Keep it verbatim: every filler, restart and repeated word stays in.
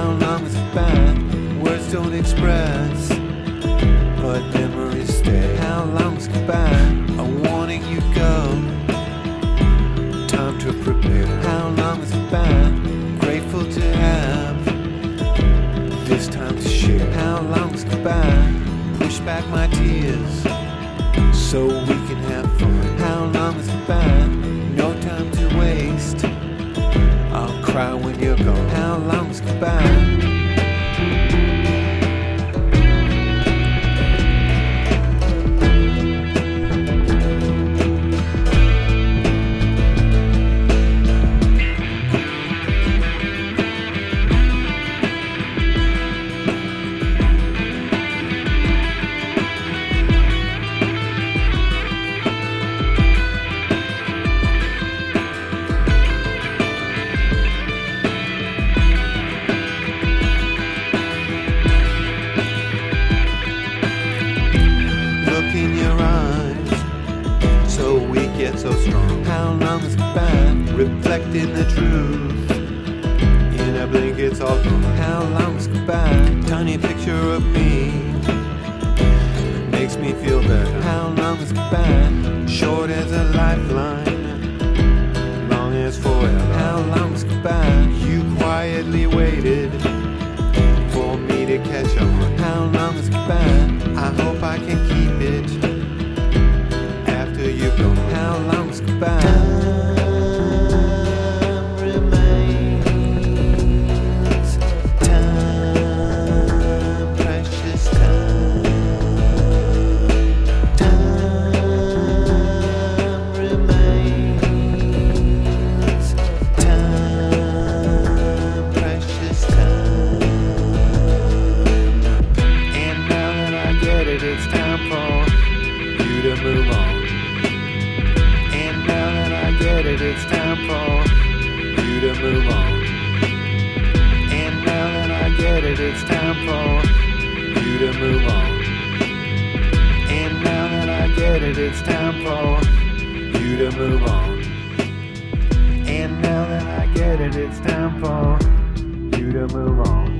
How long has it been? Words don't express, but memories stay. How long has it been? I'm wanting you go. Time to prepare. How long has it been? Grateful to have this time to share. How long has it been? Push back my tears so we can have fun. How long has it been? No time to waste. I'll cry when you're gone. How long has it been? In your eyes, so weak yet so strong. How long has it been? Reflecting the truth. In a blink it's all gone. How long has it been? Tiny picture of me makes me feel better. How long has it been? Short as a lifeline, long as forever. How long has it been? You quietly waited for me to catch on. How long has it been? I hope I can keep it after you're gone. How long has it been? Time remains. Time, precious time. Time remains. Time, precious time. And now that I get it, it's time for you to move on. And now that I get it, it's time for you to move on. And now that I get it, it's time for you to move on. And now that I get it, it's time for you to move on. And now that I get it, it's time for you to move on.